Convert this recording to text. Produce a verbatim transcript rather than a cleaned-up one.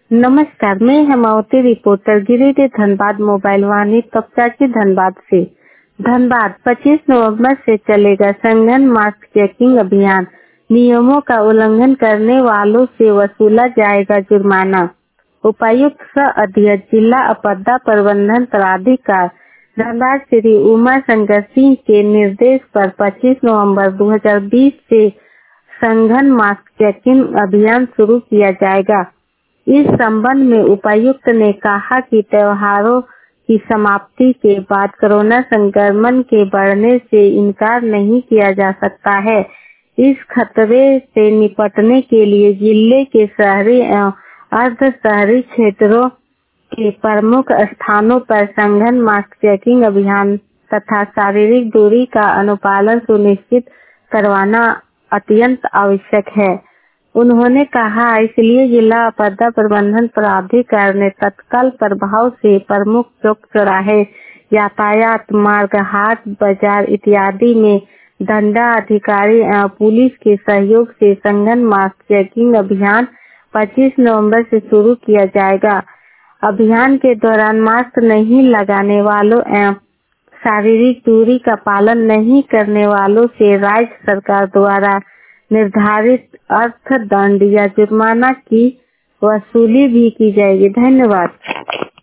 नमस्कार, मैं Hemavati reporter Giridih Dhanbad mobile Vani Topchanchi Dhanbad से। धनबाद पच्चीस नवंबर से चलेगा संघन मास्क चेकिंग अभियान। नियमों का उल्लंघन करने वालों से वसूला जाएगा जुर्माना। उपायुक्त सह अध्यक्ष जिला आपदा प्रबंधन प्राधिकार धनबाद श्री उमा शंकर सिंह के निर्देश पर पच्चीस नवंबर दो हज़ार बीस से संघन मास्क चेकिंग अभियान शुरू किया जाएगा। इस संबंध में उपायुक्त ने कहा कि त्योहारों की समाप्ति के बाद कोरोना संक्रमण के बढ़ने से इनकार नहीं किया जा सकता है। इस खतरे से निपटने के लिए जिले के शहरी एवं अर्ध शहरी क्षेत्रों के प्रमुख स्थानों पर संघन मास्क चेकिंग अभियान तथा शारीरिक दूरी का अनुपालन सुनिश्चित करवाना अत्यंत आवश्यक है। उन्होंने कहा, इसलिए जिला आपदा प्रबंधन प्राधिकार ने तत्काल प्रभाव से प्रमुख चौक चौराहे, यातायात मार्ग, हाट बाजार इत्यादि में दंडा अधिकारी एवं पुलिस के सहयोग से संघन मास्क चेकिंग अभियान पच्चीस नवंबर से शुरू किया जाएगा। अभियान के दौरान मास्क नहीं लगाने वालों एवं शारीरिक दूरी का पालन नहीं करने वालों से राज्य सरकार द्वारा निर्धारित अर्थदंड या जुर्माना की वसूली भी की जाएगी। धन्यवाद।